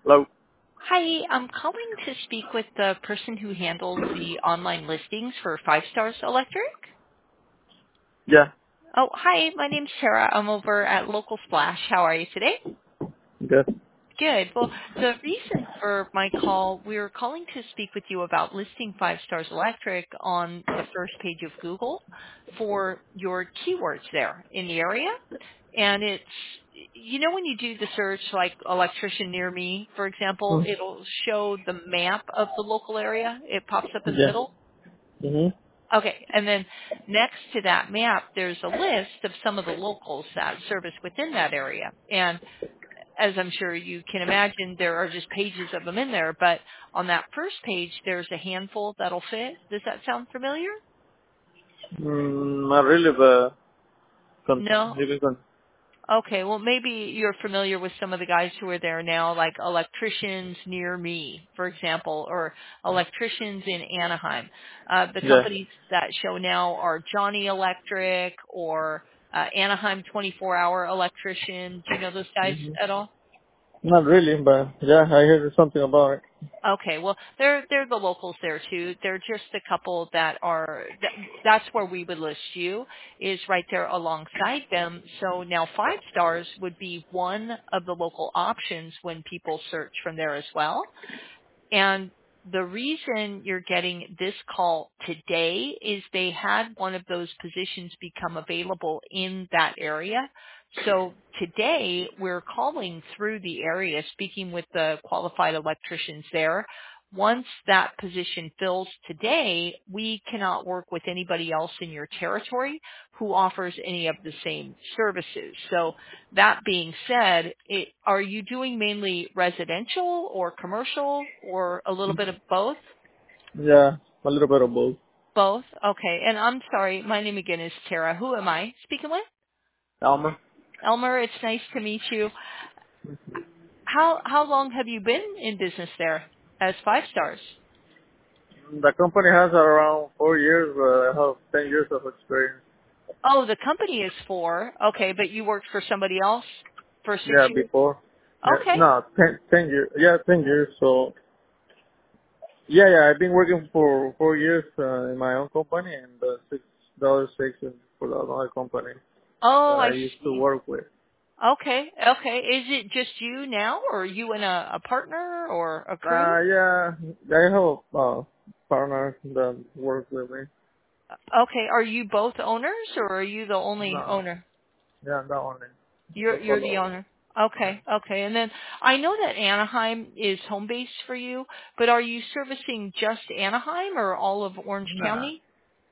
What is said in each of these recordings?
Hello. Hi, I'm calling to speak with the person who handles the online listings for Five Stars Electric. Yeah. Oh, hi, my name's Sarah. I'm over at Local Splash. How are you today? Good. Good. Well, the reason for my call, we were calling to speak with you about listing Five Stars Electric on the first page of Google for your keywords there in the area. And it's, when you do the search like electrician near me, for example, Mm. it'll show the map of the local area. It pops up in the Yeah. middle. Mhm. Okay. And then next to that map, there's a list of some of the locals that service within that area. And as I'm sure you can imagine, there are just pages of them in there. But on that first page, there's a handful that'll fit. Does that sound familiar? Not really, but No? you can. Okay, well maybe you're familiar with some of the guys who are there now, like electricians near me, for example, or electricians in Anaheim. The Yeah. companies that show now are Johnny Electric or Anaheim 24-hour electrician. Do you know those guys Mhm. at all? Not really, but yeah, I heard something about it. Okay, well, they're the locals there too. They're just a couple that are that's where we would list you is right there alongside them. So now Five Stars would be one of the local options when people search from there as well. And the reason you're getting this call today is they had one of those positions become available in that area. So today we're calling through the area, speaking with the qualified electricians there. Once that position fills today, we cannot work with anybody else in your territory who offers any of the same services. So that being said, are you doing mainly residential or commercial or a little bit of both? Yeah, a little bit of both. Both? Okay. And I'm sorry, my name again is Tara. Who am I speaking with? Alma. Elmer, it's nice to meet you. How long have you been in business there as Five Stars? The company has around 4 years. I have 10 years of experience. Oh, the company is 4. Okay, but you worked for somebody else for 6 Yeah, years? before. Yeah, Okay. no, 10 years. Yeah, 10 years. So yeah, I've been working for 4 years in my own company and $6 section for the other company Oh, that I I used to see. work with. Okay, okay. Is it just you now, or are you and a partner or a crew? Yeah, I have a partner that works with me. Okay, are you both owners, or are you the only No, owner? yeah, that only. You're the owner. Okay, okay. And then I know that Anaheim is home base for you, but are you servicing just Anaheim or all of Orange Nah, County?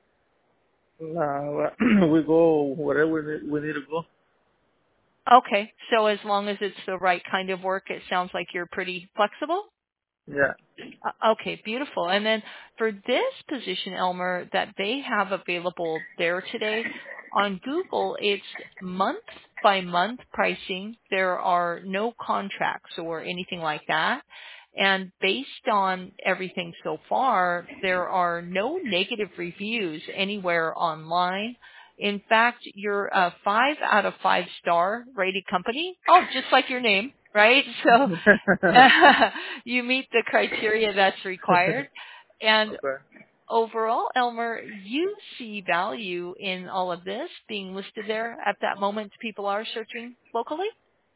nah, we go wherever we need to go. Okay, so as long as it's the right kind of work, it sounds like you're pretty flexible. Yeah. Okay, beautiful. And then for this position, Elmer, that they have available there today, on Google, it's month by month pricing. There are no contracts or anything like that. And based on everything so far, there are no negative reviews anywhere online. In fact, you're a 5 out of 5 star rated company. Oh, just like your name, right? So you meet the criteria that's required. And Okay. overall, Elmer, you see value in all of this being listed there at that moment people are searching locally?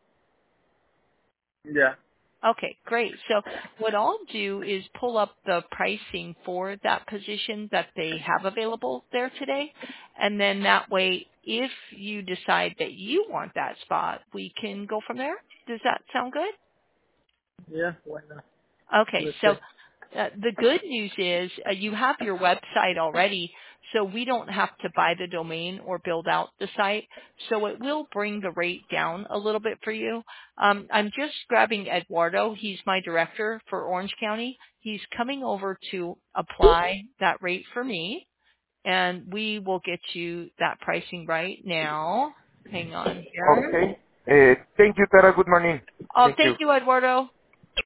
Yeah. Okay, great. So what I'll do is pull up the pricing for that position that they have available there today. And then that way, if you decide that you want that spot, we can go from there. Does that sound good? Yeah. Why not? Okay, Let's so see. the good news is you have your website already, so we don't have to buy the domain or build out the site. So it will bring the rate down a little bit for you. I'm just grabbing Eduardo. He's my director for Orange County. He's coming over to apply that rate for me, and we will get you that pricing right now. Hang on here. Okay. Thank you, Tara. Good morning. Oh, Thank you. thank you, Eduardo.